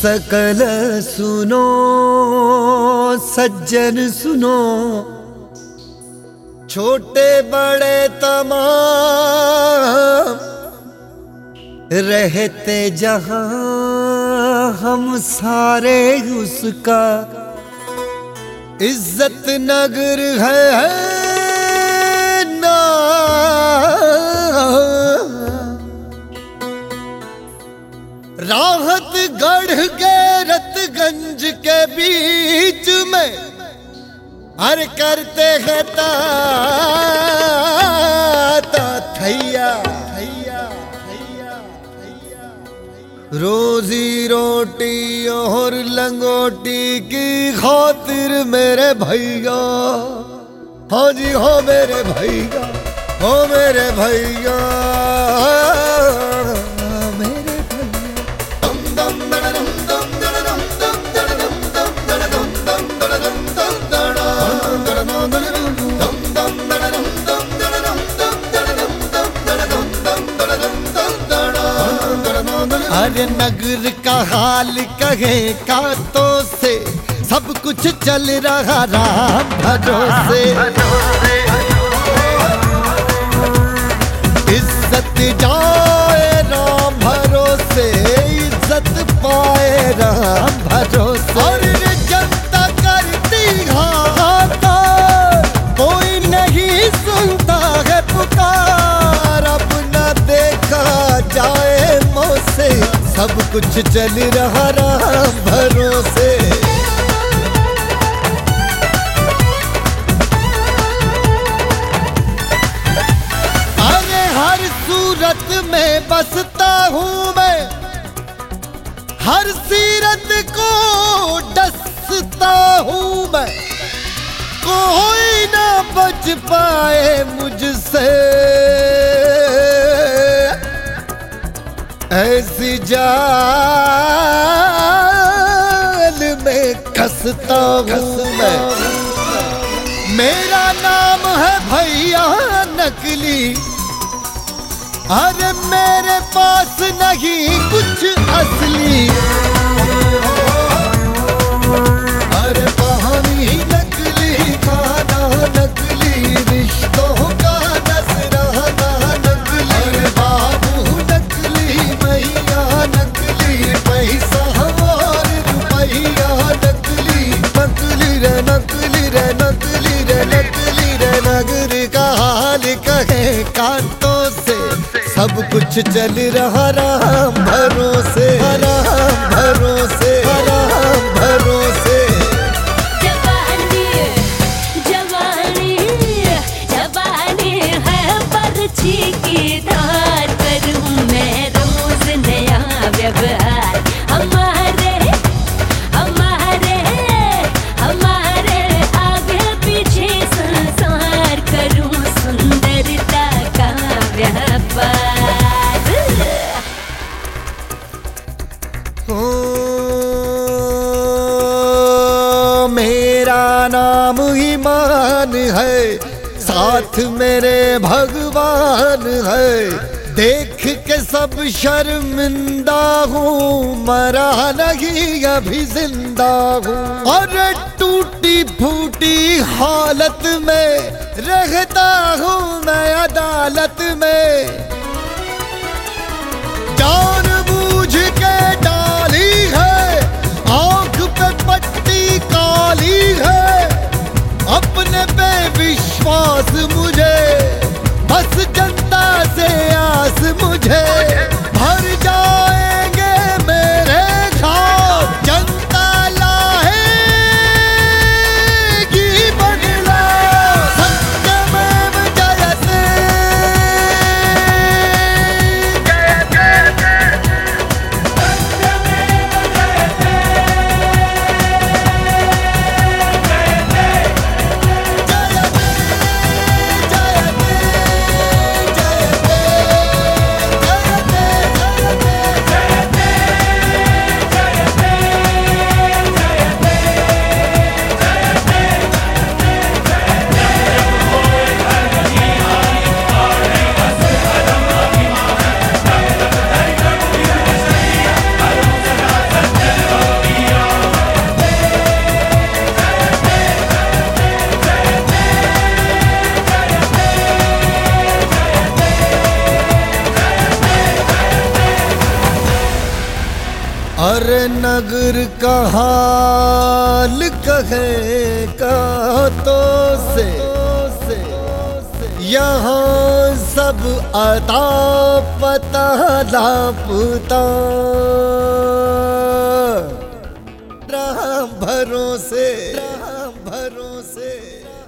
सकल सुनो सज्जन सुनो, छोटे बड़े तमाम रहते जहां हम सारे उसका इज्जत नगर है ना। राहत गढ़ के रतगंज के बीच में हर करते हैं ता थैया रोजी रोटी और लंगोटी की खातिर मेरे भैया, हाँ जी हो मेरे भैया, हो मेरे भैया, मेरे भैया। दम दम दम दम दम दम अरे नगर का हाल कहे कांतों से सब कुछ चल रहा राम भरोसे। इज्जत जाए राम भरोसे, इज्जत पाए राम भरोसे। और जनता करती घाटा कोई नहीं सुनता है पुकार, अब न देखा जाए से सब कुछ चल रहा राम भरोसे। अरे हर सूरत में बसता हूँ मैं, हर सीरत को डसता हूँ मैं, कोई ना बच पाए मुझसे। ऐसी जाल में कसता हूँ मैं। मेरा नाम है भैया नकली, अरे मेरे पास नहीं कुछ असली। अरे पानी नकली, खाना नकली, रिश्तों का नजराना नकली। अरे बाबू नकली, मैया नकली, पैसा और रुपया नकली। नकली रे नकली रे नकली रे नकली रे। नगर का हाल कहे कांतों से सब कुछ चल रहा राम भरोसे, राम भरोसे, राम भरोसे। जवानी जवानी जवानी है पर्ची की धार, करूं मैं रोज नया व्यवहार। हमारे हमारे हमारे आगे पीछे संसार, करूं सुंदरता का व्यापार। मेरा नाम ईमान है, साथ मेरे भगवान है। देख के सब शर्मिंदा हूँ, मरा नहीं अभी जिंदा हूँ। और टूटी फूटी हालत में रहता हूँ मैं अदालत में। जानबूझ के डाली है, आंख पे पट्टी काली है। अपने पे विश्वास मुझे, बस जनता से आस मुझे। भर जाएंगे मेरे खाब, जनता लाएगी बदला। सत्यमेव जयते, नगर का हाल कहेगा तो से यहाँ सब अता पता लापता राम भरोसे